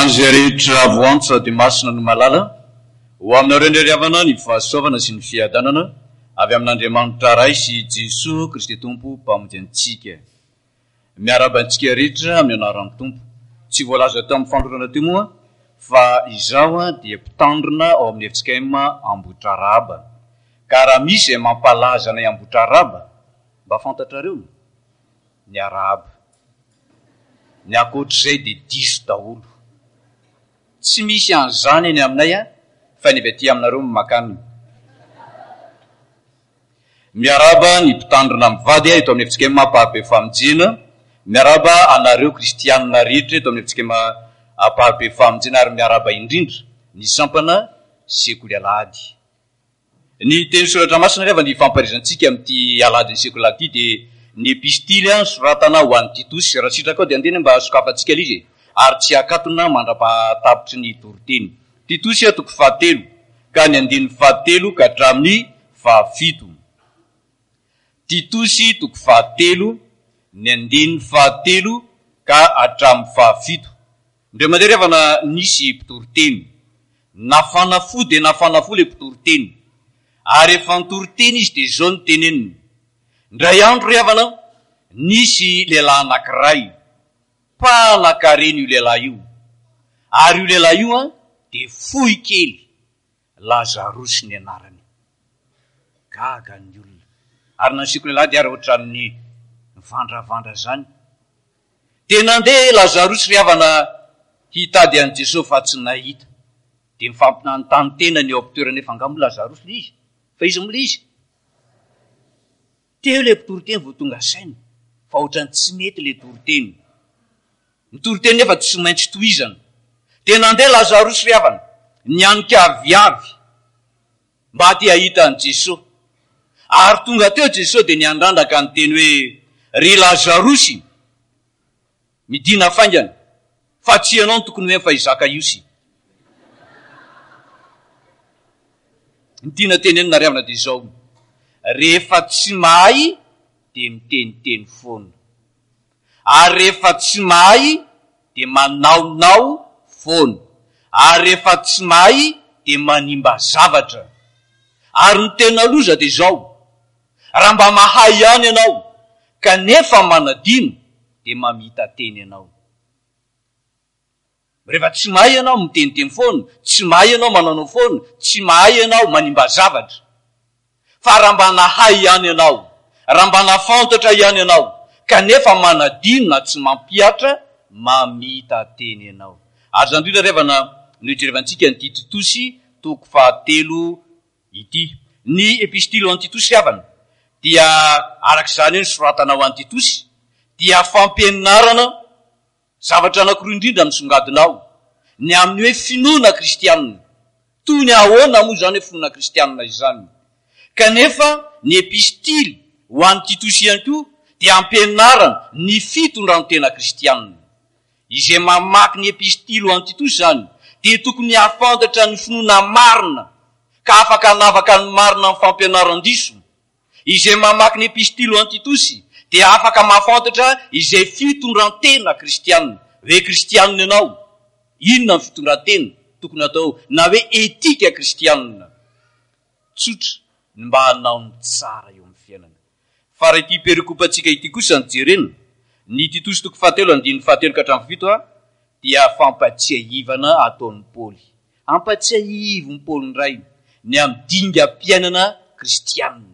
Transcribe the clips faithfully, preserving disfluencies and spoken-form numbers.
an'izay rehetra voantsa dia masina no malala ho aminareo indreriavana ny fahasoavana sy ny fiadanana avy amin'Andriamanitra ray sy Jesosy Kristy Tompo mpamonjy antsika. Miarabantsika rehetra amin'ny anaran'ny Tompo. Tsy voalaza tao amin'ny fandrorana teo moa fa izaho dia mpitandrina ao amin'ny F C M Ambohidraraba. Ka raha misy izay mampalaza anay Ambohidraraba, mba fantatrareo ny Araba. Ny akoatr'izay dia diso daholo. Tsy misy an'izany eny aminay a, fa ny avy aty aminareo mamakany. Miaraba ny mpitandrina mivady eto amin'ny F C M Ampahbe Famonjena. Miaraba anareo kristianina rehetra eto amin'ny F C M Ampahbe Famonjena, ary miaraba indrindra ny sampana sekoly alahady. Ny teny soratra masina rehefa ny famparizantsika amin'ity alahady ny sekoly alahady ity dia ny epistily soratana ho an'ny Titosy. Raha sitraka ao dia andena mba sokafantsika izy ary tsy akatona mandra-pahatapitry ny toriteny. Titosy toko fahatelo ka ny andiny fahatelo ka hatramin'ny fahafito. Titosy toko fahatelo ny andiny fahatelo ka hatramin'ny fahafito. Indreo mandeha rehefa na nisy mpitoriteny, nafanafo dia nafanafo ilay mpitoriteny, ary efa nitoriteny izy dia izao no teneniny. Ndray andro rehefa nisy lehilahy anankiray, mpanan-karena io lehilahy io, ary io lehilahy io dia fohy kely, Lazarosy ny anarany. Gaga ny olona. Ary nansiko lehilahy dia ary ohatran'ny vandravandra zany. Dia nandeha Lazarosy rehefa hitady an'i Jesosy fa tsy nahita, dia mifampinanontany tena ny eo am-pitoerana efa angamba Lazarosy le izy, fa izy moa izy. Teo ilay mpitoriteny vao tonga sainy, fa ohatrany tsy mety ilay toriteny. Ny toriteny nefa tsy maintsy tohizana. Dia nandeha Lazarosy rehefa nianika aviavy mba ty ahita an'i Jesosy. Ary tonga teo Jesosy dia niandrandaka ny teny hoe, ry Lazarosy, midina faingana, fa tsy ianao no tokony hoe fa izaka iosy. Ny tiana tenenina riavana dia izao, rehefa tsy mahay dia miteniteny foana, ary rehefa tsy mahay dia manaonao foana, ary rehefa tsy mahay dia manimba zavatra. Ary ny tena loza dia izao, raha mba mahay ihany ianao kanefa manadino dia mamita teny ianao. Rehefa tsy mahay ianao miteniteny foana, tsy mahay ianao mananao foana, tsy mahay ianao manimba zavatra. Fa raha mba nahay ihany ianao, raha mba nafantatra ihany ianao kanefa manadino na tsy mampiatra, mamita teny ianao. Ary zany indrindra rehefa na nojerevantsika ny Titosy toko fahatelo ity. Ny epistily ho an'ny Titosy avana dia arak'izany ny soratana ho an'ny Titosy dia fampianarana zavatra anankiroa indrindra misongadinao ny amin'ny hoe finoana kristianina. Toy ny ahoana moa zany hoe finoana kristianina izany. Kanefa ny epistily ho an'ny Titosy ihany koa dia ampianarana ny fitondrano tena kristianina. Izay mamaky ny epistily ho an'ny Titosy zany dia tokony hafantatra ny finoana marina, ka afaka hanavaka ny marina amin'ny fampianaran-diso. Izay mamaky ny epistily ho an'ny Titosy dia afaka mahafantatra izay fitondran-tena kristianina. Hoe kristianina ianao, inona ny fitondran-tena tokony atao, na hoe etika kristianina. Tsotra ny mba hanao ny tsara eo amin'ny fiainana. Fa raha ity perikopantsika ity kosa ny jerena, ny Titosy toko fahatelo andiny fahatelo ka hatramin'ny fito a, dia fampatsiahivana ataon'ny Paoly. Ampatsiahivo ny Paoly ndray ny amin'ny dingam-piainana kristianina.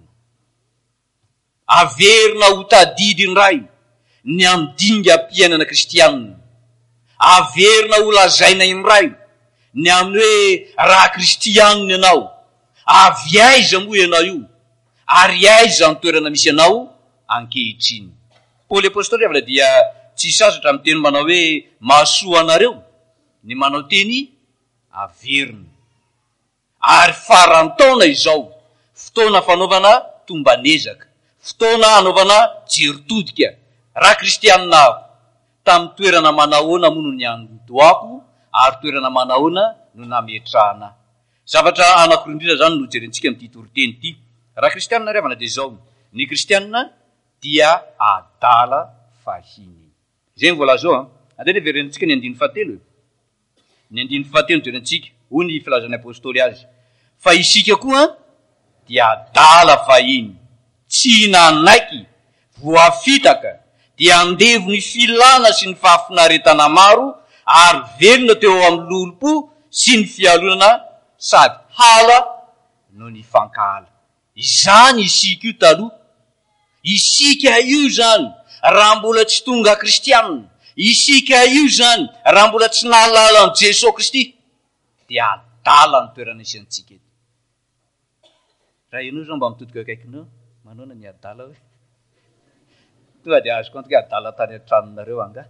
Averina ho tadidy ndray ny amin'ny dingam-piainana kristianina. Averina ho lazaina indray ny amin'ny hoe raha kristianina ianao. Avy aiza moa ianao io, ary aiza ny toerana misy ianao ankehitriny. Paoly apôstôly rehefa dia tsy sasatra amin'ny teny manao hoe mahasoa anareo ny manao teny averina. Ary farantaona izao, fotoana fanaovana tombanezaka, fotoana anaovana jeritodika. Raha kristianina aho, tamin'ny toerana manahoana moa no ny andoako, ary toerana manahoana no nametrahana. Zavatra anankiroa indrindra zany no jerentsika amin'ity toriteny ity. Raha kristianina riavana dia izao, ny kristianina dia adala fahiny. Zay ny vola zao a. Andray ny verentsika ny andiny fahatelo. ny andiny fahatelo toerantsika hoy ny filazan'ny apôstôly azy fa isika koa dia dala vahiny tsy nanaiky voafitaka dia andevo ny filana sy ny fahafinaretana maro ary velona teo amin'ny lolompo sy ny fialonana sady hala no ny fankahala. Izany isika io taloha, isika io zany raha mbola tsy tonga kristianina, isika io zany raha mbola tsy nahalala an' Jesosy Kristy dia adala ny toerana isantsika eto. Raha ianao zao mba mitodika akaikinao, manona ny adala hoe tonga dia azoko antoka adala tany an-tranonareo anga.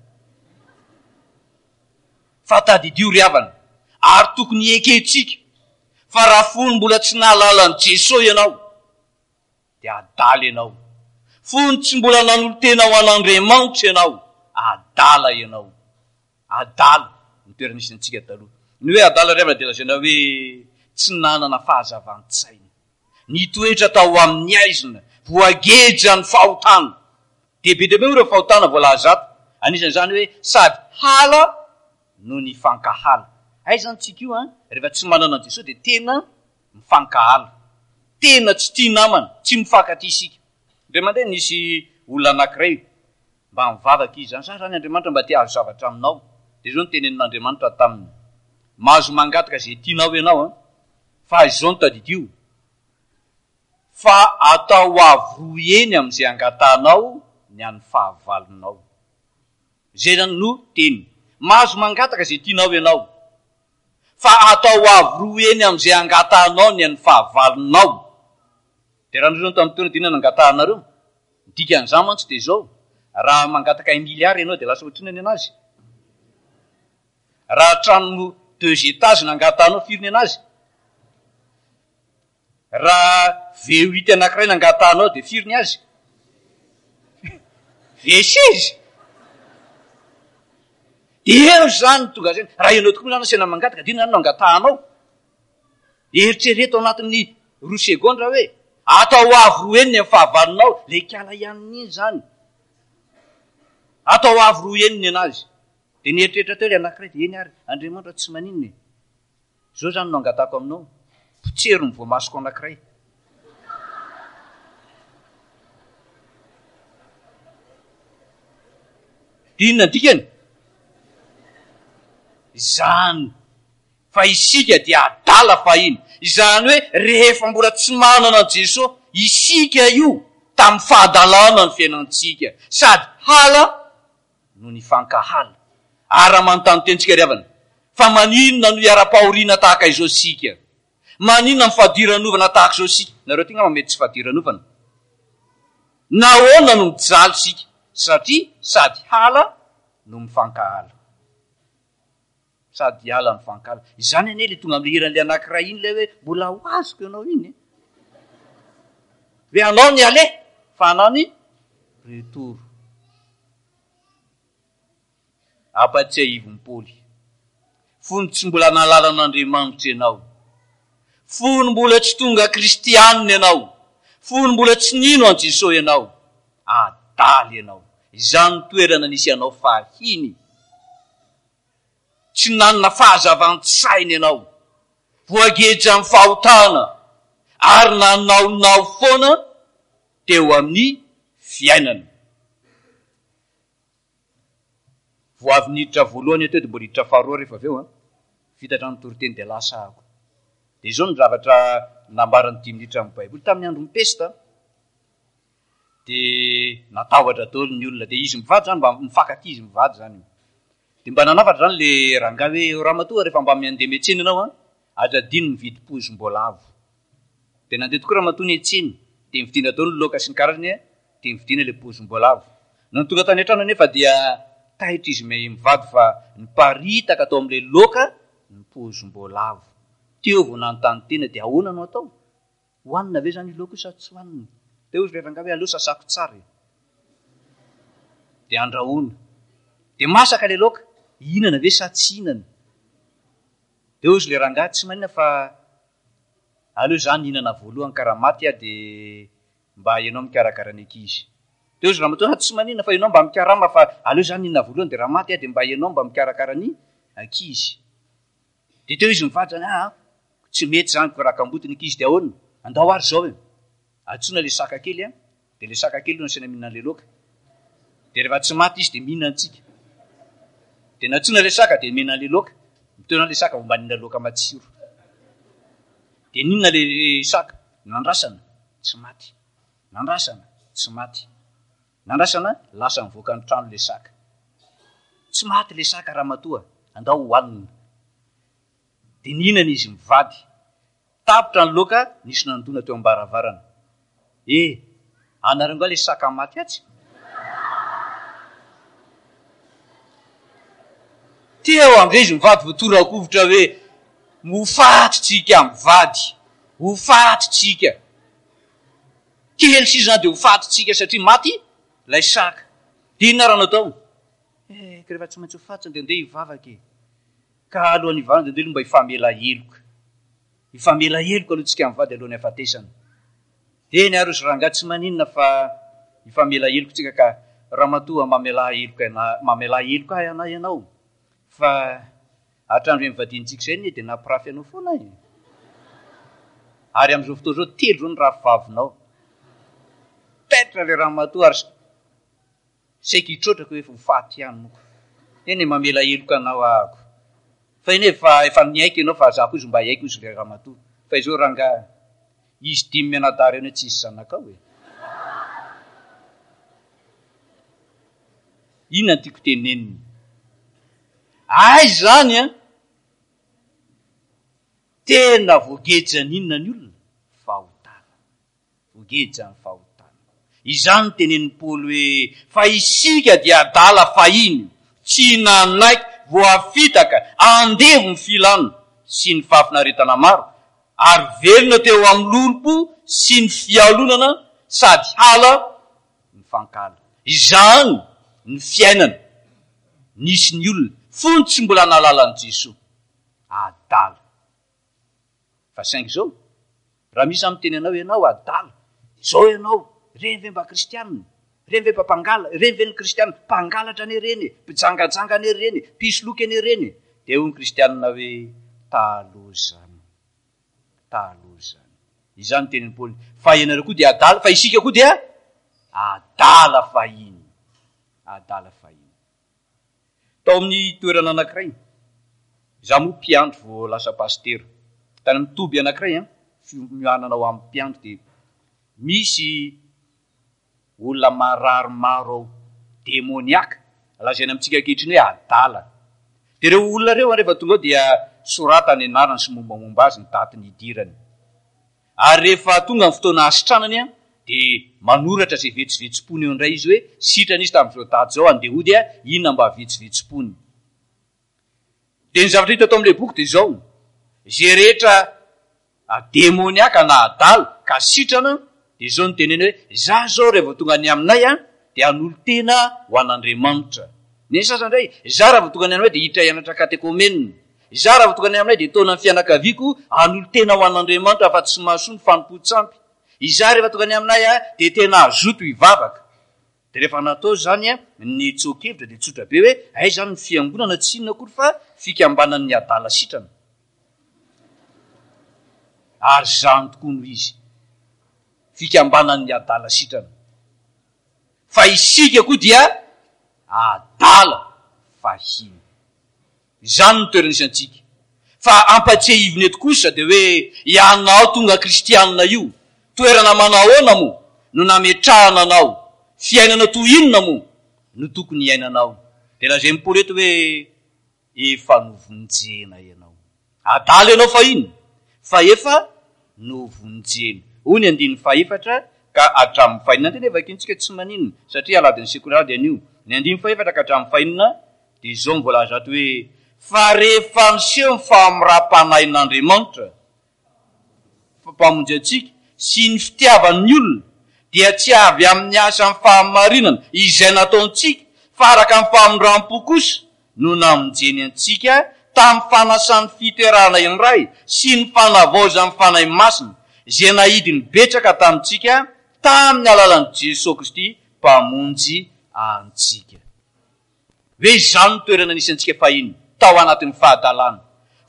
Fa tadidio ry havana, ary tokony eketsika fa raha fony mbola tsy nahalala an' Jesosy ianao dia adala ianao. Fony tsy mbola nanolo tena ho an'Andriamanitra ianao, adala ianao. Adala ny toerana isantsika taloha. Ny hoe adala ry havana dia lazaina hoe tsy nanana fahazavan-tsaina, nitoetra tao amin'ny aizina, voageja ny fahotana. Dehibe dehibe moa ireo fahotana voalazato. Anisan'izany hoe sady hala no ny fankahala. Aizany tsika io a rehefa tsy manana an' Jesosy dia tena mifankahala, tena tsy tia namana, tsy mifankatia isika. Ndray mandeha nisy olona anankiray mba mivavaka izy zany, zany Andriamanitra mba tia azo zavatra aminao. Dia zao ny tenenin'Andriamanitra taminy: mahazo mangataka izay tianao ianao a, fa izao ny tadidio, fa atao avo eny amin'izay angatanao ny an'ny fahavalonao. Zay zany no teny: mahazo mangataka izay tianao ianao, fa atao avo eny amin'izay angatanao ny an'ny fahavalonao. Dia raha zao tamin'ny toerana dinana angatahanareo, dikan'izany mantsy dia zao: raha mangataka un miliary ianao dia lasa ohatrinany anazy. Raha trano deux étages nangatanao, firiny anazy. Raha V huit anankiray nangatanao dia firiny azy. V seize. Dia eo zany tonga zany, raha ianao tokoa zany asena mangataka, dina zany no angatahanao. Eritrereto ao anatin'ny roa segondra hoe atao avo eny ny fahavalonao, le kiala ihany zany. Atao avo eny anazy. Dia nieritreritra teo le anankiray dia eny ary Andriamanitra tsy maninona. Zao zany no angatako aminao, potsero ny voamasoko anankiray. Inona dikany? Izany fa isika dia adala fahiny. Izany hoe rehefa mbola tsy manana an' Jesosy, isika io tamin'ny fahadalana ny fiainantsika, sady hala no ny fankahala. Ary raha manontany tentsika ry havana, fa maninona no iara-pahoriana tahaka izao sika? Maninona ny fahadiran'ovana tahaka izao sika? Nareo ty ngamba mety tsy fahadiran'ovana. Nahoana no mijaly sika? Satria sady hala no mifankahala. Sady hala no mifankahala. Izany ane le tonga amin'ny hiran'le anankiray iny le hoe mbola ho azoko ianao iny. Hoe anao ny ale, fa anao ny retour. Apatsy ivon'ny Paoly. Fony tsy mbola nahalala an'Andriamanitra ianao, fony mbola tsy tonga kristianina ianao, fony mbola tsy nino an' Jesosy ianao, adaly ianao. Izany toerana nisy ianao fahiny. Tsy nanana fahazavan-tsaina ianao, voageja amin'ny fahotana, ary nanaonao foana teo amin'ny fiainana. Vo avy niditra voalohany teo dia mbola niditra faharoa rehefa avy eo a, vita hatramin'ny toriteny dia lasa ako. Dia izao ny zavatra nambaran'ny dimy niditra amin'ny Baiboly tamin'ny andro mipesta. Dia natahotra daholo ny olona, dia izy mivady zany mba mifankatia izy mivady zany. Dia mba nanafatra zany le rangahy hoe ramatoa rehefa mba mandeha miantsena ianao a, azadino mividy pozim-boalavo. Dia nandeha tokoa ramatoa ny antsena, dia mividiana daholo ny laoka sy ny karazany a, dia mividiana le pozim-boalavo. No tonga tany an-trano nefa dia taitra izy mivady fa niparitaka atao amin'ilay laoka ny pozim-boalavo. Teo vao nanontany tena dia ahoana no atao? Hoanina ve zany laoka sa tsy hoanina? Dia ozy le rangahy hoe aleo sasako tsara. Dia andrahoana. Dia masaka le laoka, hinana ve sa tsy hinana? Dia ozy le rangahy tsy manina fa aleo zany hinana voalohany karamaty a dia mba ianao mikarakara ny ankizy. Dia ozy ramatoa tsy manina fa ianao mba mikarama fa aleo zany hinana voalohany dia raha maty a dia mba ianao mba mikarakara ny ankizy. de teo izy mivady zany a tsy mety zany ko rakambotiny kizy de ahoana andao ary zao e atsona le saka kely a de le saka kely nasina mihinana le loka de rehefa tsy maty izy de mihinantsika de natsona le saka de mihinana le loka mitona le saka mba nina loka matsiro de ninona le saka nandrasana tsy maty nandrasana tsy maty nandrasana lasa mivoaka ny trano le saka tsy maty le saka raha matoa andao hoanina de nihinana izy mivady tapitra ny loka nisy nandona teo ambaravarana e anarengoa le saka maty atsy teo am'zay izy mivady voatorakovitra hoe hofatitsika mivady hofatitsika kely si zany de hofatitsika satria maty lay saka de inona raha natao e ka rehefa tsy maintsy hofatitsy de ndeha hivavaka e ka alohan'ny ivavana de ndeha lo mba hifamela heloka hifamela heloka aloha tsika mivady alohan'ny hafatesana de ny aro zy ranga tsy maninona fa hifamela heloka tsika ka raha matoa mamela heloka mamela heloka ahy anay ianao fa hatrandro hoe mivadinitsika zay ny de nampirafy anao foana e ary am'izao fotoa zao telo zao ny rafy vavinao petra le raha matoa ary saika hitrotraka hoe hofaty ihany moko eny mamela heloka anao ahako fa iny efa efa niaiky ianao fa zako izy mba haiko izy le raha matoa fa izao ranga izy dimy mianadary eny hoe tsy isy zanakao e inona ny tiako teneniny ay zany a tena voagejany inona ny olona fahotana voagejany fahotana izany teneniny Paoly hoe fa isika dia adala fahiny tsy nanaiky voafitaka andevo ny filano sy ny fahafinaretana maro ary velona teo amin'ny lolompo sy ny fialonana sady hala ny fankala izany ny fiainana nisy ny olona fony tsy mbola nalalan'i Jesosy adala fa saingy zao raha misy amin'ny teny anao ianao adala zao ianao reny ve mba kristianina reny ve mba mpangala reny ve ny kristianina mpangalatra ane reny mpijangajanga ane reny pisoloky ane reny de ho ny kristianina hoe taloha zany taloha zany izany teniny Paoly fa ianareo koa de adala fa isika koa dia adala fahiny adala fahiny tao amin'ny toerana anankiray za moa mpiandro vo lasa pastera tany mitoby anankiray a mioananao amin'ny mpiandro de misy olona marary maro ao demoniaka lazaina amitsika ankehitriny hoe adala de reo olona reo rehefa tonga ao dia soratany anarany sy mombamomba azy ny daty ny idirany ary rehefa tonga ny fotoana asitranany a de manoratra zay vetsivetsipony eo indray izy hoe sitrany izy tamin'izao daty zao andehody a inona mba vetsivetsipony de ny zavatra hita atao am'le boky de zao zay rehetra demoniaka na adala ka sitrana de zao ny teneny hoe za zao rehefa tonga any aminay a de an'olo tena ho an'Andriamanitra neny sasandray za raha vo tonga any aminay de hitra hianatra katekomenina za raha vo tonga any aminay de tona ny fianakaviako an'olo tena ho an'Andriamanitra fa tsy mahasoa ny fanompo-tsampy iza rehefa tonga any aminay a de tena azoto hivavaka de rehefa natao zany a ny tsokevitra de tsotra be hoe ay zany ny fiangonana tsy inona akory fa fikambanan'ny adala sitrana ary zany tokoa no izy fikambanan'ny adala sitrana fa isika koa dia adala fahiny zany ny toerana isantsika fa ampatsehiviny eto kosa de hoe ianao tonga kristianina io toerana manao ahoana mo no nametrahana anao fiainana to inona mo no tokony iainanao de lazay Paoly eto hoe efa novonjena ianao adala ianao fa ino fa efa novonjena ony andiny faefatra ka hatramin'ny fahinana tena evakintsika tsy maninona satria aladiny sekolary anio ny andimy faefatra ka hatramin'ny fahinana de zao mivolaza ato hoe fa rehefa niseho ny fahamora-panahin'Andriamanitra mpamonjy atsika sy ny fitiavan'ny olona dia tsy avy amin'ny asa ny fahamarinana izay nataontsika fa araka ny fahamondram-po kosa no namonjeny antsika tamin'ny fanasan'ny fiterahana iray sy ny fanavaozan'ny fanahy masina zay nahidy ny betsaka tamintsika tamin'ny alalan'i Jesosy Kristy mpamonjy antsika hoe zany ny toerana nisantsika fahiny tao anatin'ny fahadalana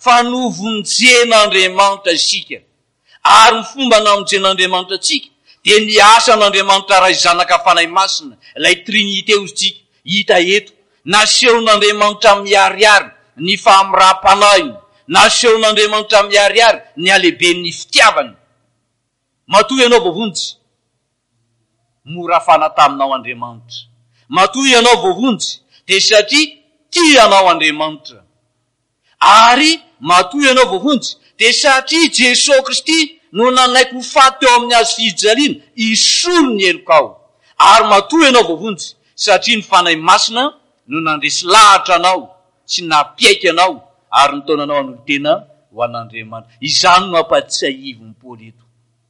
fa novonjen'andriamanitra isika. Ary ny fomba namonjen'andriamanitra atsika dia ny asan'andriamanitra ray zanaka fanahy masina, ilay trinité ozytsika hita eto. Nasehon'andriamanitra miariary ny famirampanahy, nasehon'andriamanitra miariary ny alehiben'ny fitiavany. Matoa ianao voavonjy, mora fana taminao Andriamanitra. Matoa ianao voavonjy, dia satria tia anao Andriamanitra. Ary matoa ianao voavonjy, dia satria Jesosy Kristy no nanaiko ho faty teo amin'ny azo fijaliana isolo ny elokao. Ary matoa ianao voavonjy, satria ny fanahy masina no nandresy lahatra anao sy napiaika anao ary nitaonanao an'olon-tena ho an'Andriamanitra. Izany no ampatsiahivon'ny Paoly eto.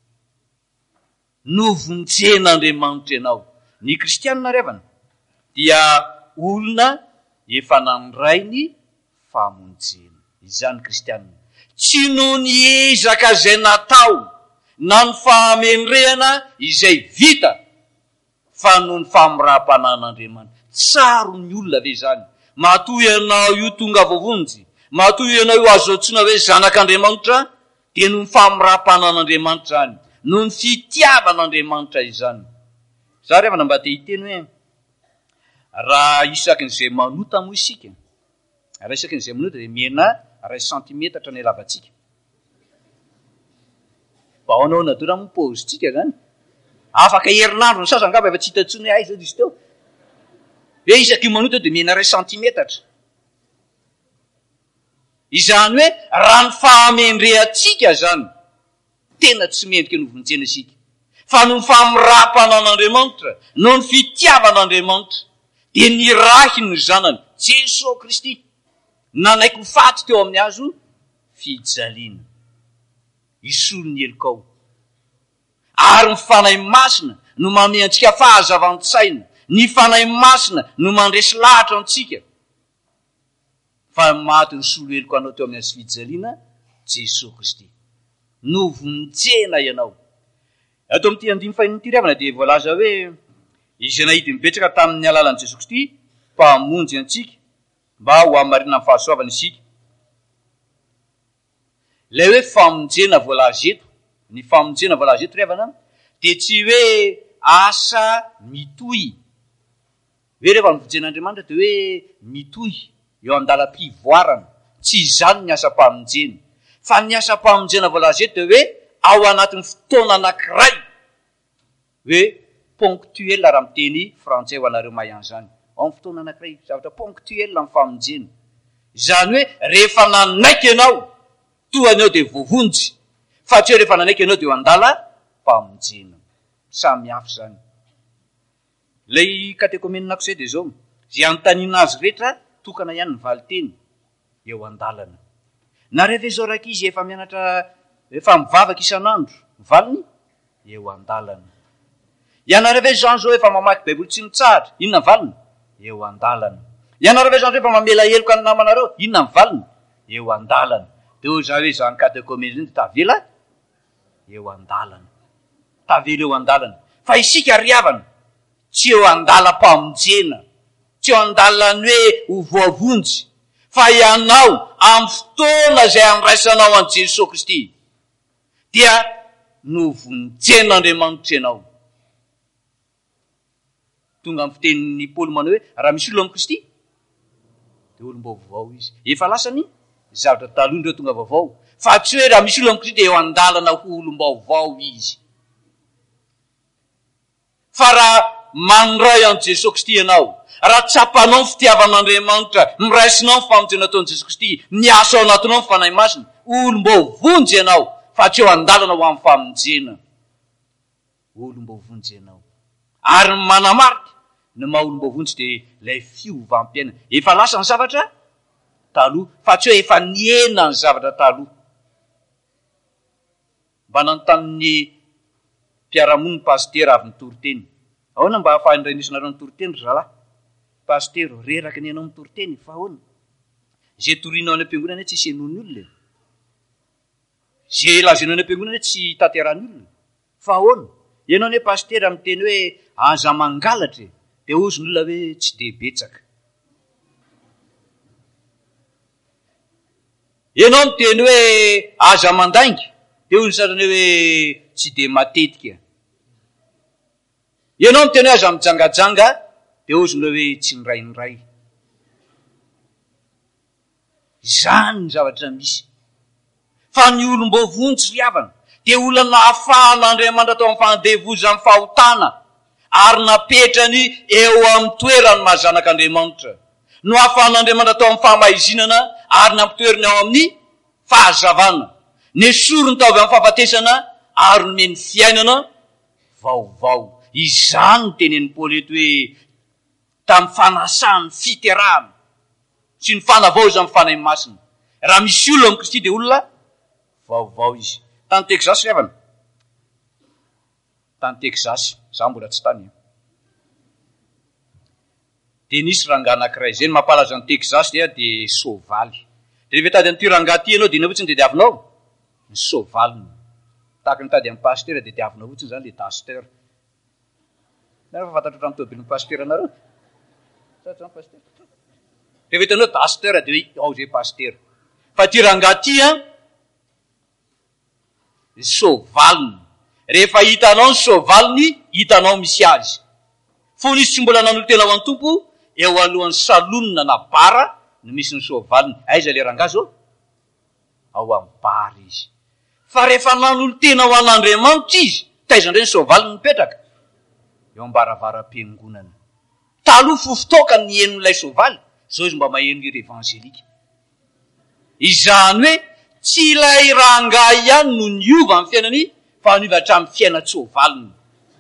Novonjen'Andriamanitra ianao. Ny kristianina revana dia olona efa nandray ny famonjena. Izany kristianina. Tsy noho ny ezaka izay natao na ny fahamendrehana izay vita, fa noho ny famirapanan'Andriamanitra. Tsaro ny olona ve zany? Matoa ianao io tonga voavonjy, matoa ianao io azo antsoina hoe zanak'Andriamanitra, dia noho ny famirapanan'Andriamanitra zany, noho ny fitiavan'Andriamanitra izany. Za revana mba te hiteny hoe raha isakin'izay manota moa isika, raha isakin'izay manota dia mena ray santimetatra ny lavatsika. Ba ao anao nadora moa paozitsika zany. Afaka herinandro ny sasa angamba efa tsy hitantsony hoe aiza izy teo. Hoe isaky manota dia mena ray santimetatra. Izany hoe raha ny fahamendrehantsika zany tena tsy mendrika novonjena isika. Fa no ny famirapanan'Andriamanitra, no ny fitiavan'Andriamanitra, dia ny rahy ny zanany Jesosy Kristy nanaiko faty teo amin'ny azo fijaliana isolo ny elokao. Ary ny fanahy masina no manome antsika fahazavan-tsaina, ny fanahy masina no mandresy lahatra antsika fa maty ny solo eloko anao teo amin'ny azo fijaliana Jesosy Kristy. Novonjena ianao. Ato amin'ity andiny fahin'ity revana dia voalaza hoe izy nahity mibetsaka tamin'ny alalan'i Jesosy Kristy mpamonjy antsika mba ho amarinana amin'ny fahasoavana isika. Ilay hoe famonjena voalaza eto, ny famonjena voalaza eto revana dia tsy hoe asa mitohy. Hoe rehefa mivojen'Andriamanitra dia hoe mitohy eo an-dalam-pivoarana. Tsy izany ny asa-pamonjena. Fa ny asa-pamonjena voalaza eto dia hoe ao anatin'ny fotoana anankiray, hoe ponctuel raha miteny frantsay ho anareo mahay an'izany. Ao amin'ny fotoana anankiray, zavatra ponctuel amin'ny famonjena. Izany hoe rehefa nanaiky ianao, toa anao dia voavonjy. Fa tsy hoe rehefa nanaiky ianao dia eo an-dalam-pamonjena. Samy hafa izany. Ilay katekomeninako izay dia izao, izay anontaniana azy rehetra tokana ihany ny valiteny eo an-dalana. Na rehefa izao raika izy efa mianatra, efa mivavaka isan'andro, valiny eo an-dalana. Ianareo ve zany zao efa mamaky baiboly tsy mitsahatra, inona ny valiny? Eo an-dalana. Ianareo ve zany efa mamela heloka ny namanareo, inona ny valiny? Eo an-dalana. Dia hoy za hoe zany katekomeny zany tavela eo an-dalana. Tavela eo an-dalana. Fa isika riavana, tsy eo an-dalam-pamonjena, tsy eo an-dalany hoe ho voavonjy, fa ianao amin'ny fotoana izay andraisanao an' Jesosy Kristy dia novonjen'Andriamanitra ianao. Tonga amin'ny fitenin'ny Paoly manao hoe raha misy olona amin'i Kristy dia olom-baovao izy. Efa lasany zavatra taloha indreo tonga vaovao. Fa tsy hoe raha misy olona amin'i Kristy dia eo an-dalana ho olom-baovao izy. Fa raha mandray an' Jesosy Kristy ianao, raha tsapanao ny fitiavan'Andriamanitra, miraisinao ny famonjena ataon'i Jesosy Kristy, miasa ao anatinao ny fanahy masina, olom-baovonjy ianao, fa tsy eo an-dalana ho amin'ny famonjena. Olom-baovonjy ianao. Ary manamarika ny maha olom-baovonjy dia ilay fiovam-piainana. Efa lasa ny zavatra taloha, fa tsy hoe efa niena ny zavatra taloha. Mba nanontany mpiaramoniny pastera avy nitoriteny. Ahoana mba ahafahan'ny ray nisinareo nitoriteny ry zalahy? Pastera, reraky ny ianao nitoriteny, fa ahoana? Izay torinao any am-piangonana tsy hisenony olona. Izay lazainao any am-piangonana tsy tanterany olona. Fa ahoana? Ianao anie pastera miteny hoe aza mangalatra, dia ozy ny olona hoe tsy dia betsaka. ianao miteny hoe aza mandainga de hoy ny sarany hoe tsy de matetika. ianao miteny hoe aza mijangajanga de oziny hoe tsy nirainiray. izany ny zavatra misy fa ny olom-bovontsy ry havana de olana ahafahan'Andriamanitra tao amin'ny fandevoza ny fahotana ary napetrany eo amin'ny toerany mahazanak'Andriamanitra, no ahafahan'Andriamanitra tao amin'ny fahamahizinana ary nampitoerany ao amin'ny fahazavana, ny sorony tao avy amin'ny fahafatesana ary nomeny fiainana vaovao. izany ny tenen'ny Paoly eto hoe tamin'ny fanasany fiterahana sy ny fanavaoza amin'ny fanahy masina. raha misy olona amin'ny Kristy de olona vaovao izy. Tany Texas ry havana, tany Texas, za mbola tsy tany de nisy rangahy anankiray zay ny mampalaza ny Texas dia de sovaly. de rehefa tady an'ity rangahy ty ianao de ina fotsiny de diavinao ny sovaliny, tahaka ny tady amin'ny pasteur de diavinao fotsiny zany le pasteur. Nefa fantatro ohatran'ny tobiliny pasteur anareo satria pasteur rehefa hitanao pasteur de hoe ao zay pasteur. fa ty rangahy ty a sovaliny, rehefa hitanao ny sovaliny hitanao misy azy. fo nisy tsy mbola nanolo tena ho an'ny tompo eo alohan'ny salonina na bara no misy ny sovaliny. aiza le rangahy zao? ao amin'ny bara izy. fa rehefa nanolo tena ho an'Andriamanitra izy taizandray ny sovaliny mipetraka eo ambaravara-piangonana. taloha fofotoka ny henon'ilay sovaly, zao izy mba maheno ira evangelika. izany hoe tsy ilay rangahy ihany no niova amin'ny fiainany fa niova hatramin'ny fiaina-tsovaliny.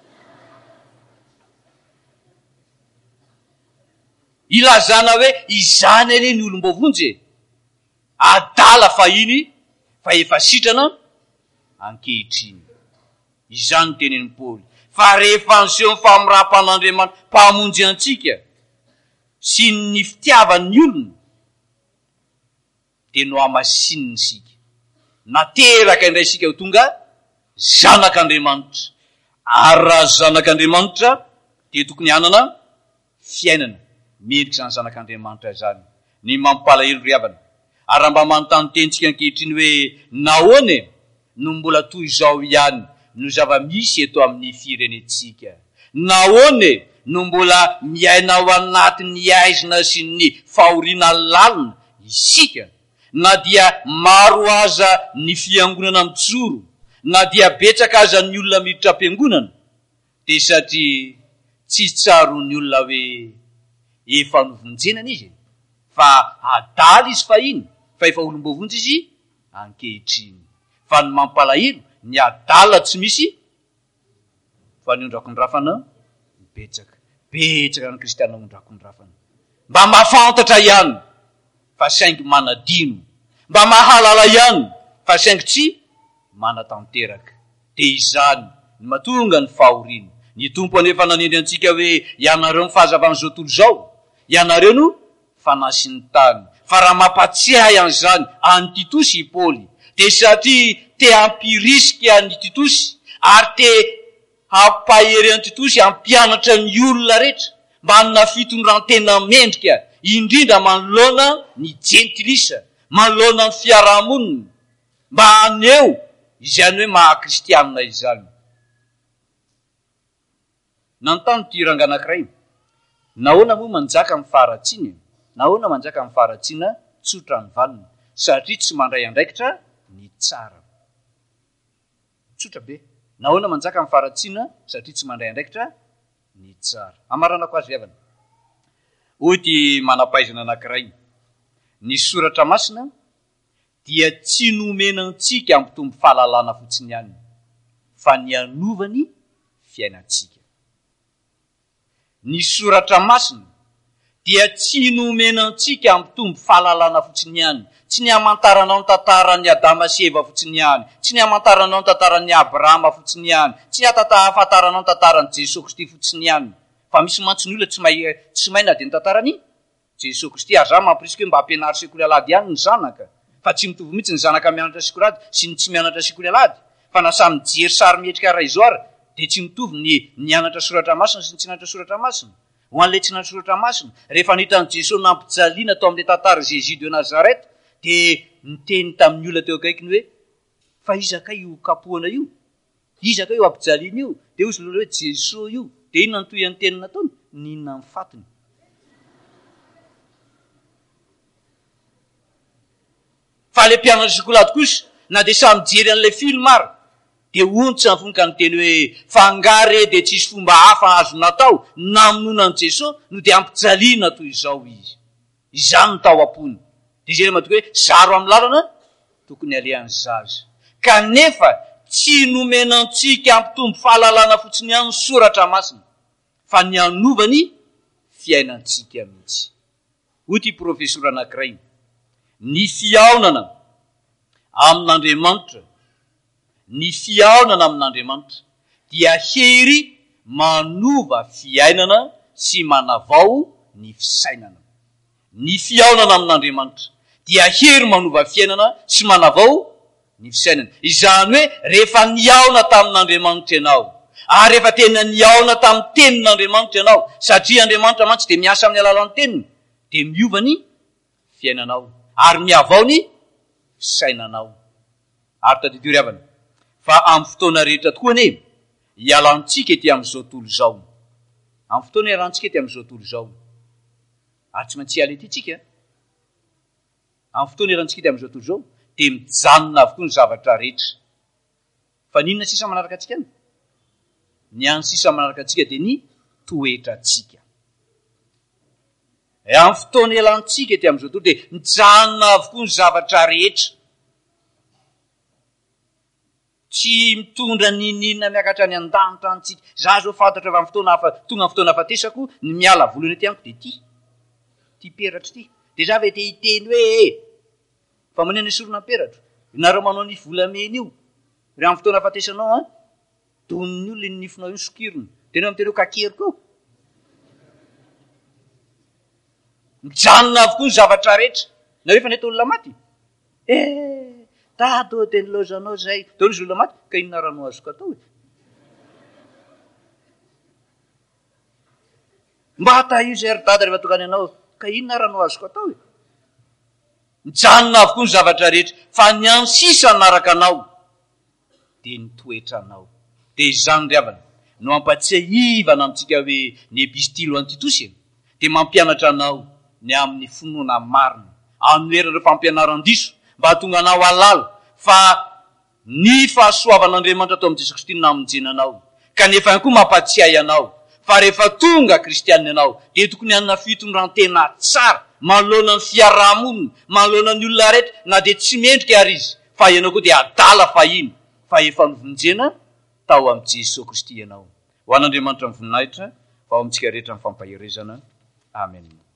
ilazana hoe izany anie ny olom-bovonjy e, adala fahiny fa efa sitrana ankehitriny. izany tenen'ny Paoly. fa rehefa nseho ny famirapan'Andriamanitra mpamonjy antsika sy ny fitiavan'ny olona de no amasininy sika nateraka indray sika ho tonga zanak'Andriamanitra. ary raha zanak'Andriamanitra de tokony hanana fiainana mendrika zany zanak'Andriamanitra zany. ny mampalahelo ry havana ary raha mba manontany tentsika ankehitriny hoe nahoana no mbola toy izao ihany no zava-misy eto amin'ny firenetsika? nahoana no mbola miaina ao anatin'ny aizina sy ny fahoriana lalina isika? na dia maro aza ny fiangonana mijoro, na dia betsaka aza ny olona miditra am-piangonana, de satria tsy tsaron'ny olona hoe efa novonjenana izy fa adala izy fa iny fa efa olom-bovonjy izy ankehitriny. fa ny mampalahelo ny adala tsy misy fa ny ondrakon-drafana betsaka betsaka ny kristiana ondrakon-drafana. mba mahafantatra ihany fa saingy manadino, mba mahalala ihany fa saingy tsy manatanteraka. de izany ny mahatonga ny fahoriana. ny tompo anefa nanendry antsika hoe ianareo ny fahazavan'izao tolo zao, ianareo no fanasiny tany. fa raha mampatsiahy an'izany any Titosy i Paoly de satria te hampirisika any Titosy ary te hampahery any Titosy hampianatra ny olona rehetra mba hanana fitondran-tena mendrika, indrindra manoloana ny jentilisa, manoloana ny fiarahamonina, mba aneo izany hoe maha-kristianina izany. nantany ty rangahy anankiray, nahoana moa manjaka amin'ny faharatsiana? nahoana manjaka amin'ny faharatsiana? tsotra ny valiny, satria tsy mandray andraikitra ny tsara. tsotra be. nahoana manjaka amin'ny faharatsiana? satria tsy mandray andraikitra ny tsara. amaranako azy avana hoy ty manampaizana anankiray, ny soratra masina dia tsy nomenantsika ampitombo fahalalana fotsiny ihany fa ny anovany fiainantsika. ny soratra masina dia tsy nomenantsika ampitombo fahalalana fotsiny ihany, tsy ny hamantaranao ny tantaran'ny Adama sy Eva fotsiny ihany, tsy ny hamantaranao ny tantaran'ny Abrahama fotsiny ihany, tsy ny hafantaranao ny tantaran'i Jesosy Kristy fotsiny ihany. fa misy mantsy ny olona tsy mahay tsy mahay na de ny tantarany Jesosy Kristy. ary za mampirisika hoe mba hampianary sekoly alady ihany ny zanaka, fa tsy mitovy mihitsy ny zanaka mianatra sekoly alady sy ny tsy mianatra sekoly alady. fa na samy mijery sary mietrika ray zoary de tsy mitovy ny nianatra soratra masina sy ny tsy nianatra soratra masina. ho an'ilay tsy nianatra soratra masina, rehefa nitany Jesosy nampijaliana tao amin'ilay tantara Jésus de Nazareth de niteny tamin'ny olona teo akaikiny hoe fa izaka io kapoana io, izaka io ampijaliana io, de ozy lola hoe jesosy io, de inona nytoy any tenina taony, ninona ny fatiny. Fa le mpianatra sokolady kosa na de samy jery an'ilay filmary de ontsy nyfonika ny teny hoe fangare de tsisy fomba hafa azo natao namonoana an' jesosy no de ampijaliana toy izao izy. Izany ny tao am-pony. De zay matoka hoe zaro amin'ny lalana tokony alehan'ny zaza. Kanefa tsy nomenantsika ampitombo fahalalana fotsiny ihany ny soratra masina, fa ny anovany fiainantsika mihitsy. Hoy ty profesora anankiray, ny fiaonana amin'Andriamanitra, ny fiaonana amin'Andriamanitra dia hery manova fiainana sy manavao ny fisainana. Ny fiaonana amin'Andriamanitra dia hery manova fiainana sy manavao ny fisainana. Izany hoe rehefa niaona tamin'Andriamanitra ianao, ary rehefa tena niaona tamin'ny tenin'Andriamanitra ianao, satria Andriamanitra mantsy de miasa amin'ny alalan'ny teniny, de miova ny fiainanao ary miavao ny fisainanao. Ary tadidio ry havana, fa amin'ny fotoana rehetra tokoa ane ialantsika ety amin'izao tontolo izao. Amin'ny fotoana ialantsika ety amin'izao tontolo izao, ary tsy maintsy hiala ety tsika. Amin'ny fotoana ialantsika ety amin'izao tontolo izao de mijanona avokoa ny zavatra rehetra. Fa ninona sisa manaraka atsika any? Ny any sisa manaraka atsika de ny toetra atsika. E amin'ny fotoana ialantsika ety amin'izao tontolo de mijanona avokoa ny zavatra rehetra. Tsy mitondra ninina miakatra any an-danitra antsika. Za zao fantatra avy amin'ny fotoana hafa, tonga amin'ny fotoana hafatesako ny miala volony ety amiko de ty. Ty peratra ty. De za ve te hiteny hoe fa maneno esorina peratra. Nareo manao ny volamena io. Re amin'ny fotoana hafatesanao a, doniny io le nifinao io sokiriny. De neo am'teny hoe kakeriko. Mijanona avokoa ny zavatra rehetra. Nareo efa nety olona maty? Eh, tado de nilozanao zay. De izy olona maty, ka inona rano azoko atao e? Mba hata io zay ry-dada rehefa tokany anao, ka inona rano azoko atao e? Mijanona avokoa ny zavatra rehetra, fa ny any sisa naraka anao de ny toetra anao. De izany ry havana, no ampatsiahivana amintsika hoe ny epistily ho an'ny Titosy de mampianatra anao ny amin'ny finoana marina, amin'ny heran'ireo fampianaran-diso, mba hatonga anao alala fa ny fahasoavan'Andriamanitra atao amin'i Jesosy Kristy namonjenanao. Kanefa ihany koa mampatsiahy anao fa rehefa tonga kristianina ianao de tokony hanana fitondrantena tsara manoloana ny fiarahamonina, manoloana ny olona rehetra, na de tsy mendrika ary izy, fa ianao koa de adala fahiny fa efa novonjena tao amin'i Jesosy Kristy ianao. Ho an'Andriamanitra ny voninahitra, fa ao amintsika rehetra ny fampaherezana. Amen.